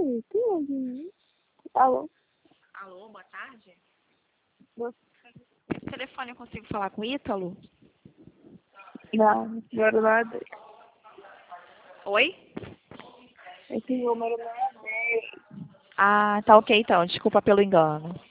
Sim. Alô? Alô, boa tarde. Boa- Esse telefone eu consigo falar com o Ítalo? Não, verdade. Oi? Esse número não é dele. Ah, tá ok então. Desculpa pelo engano.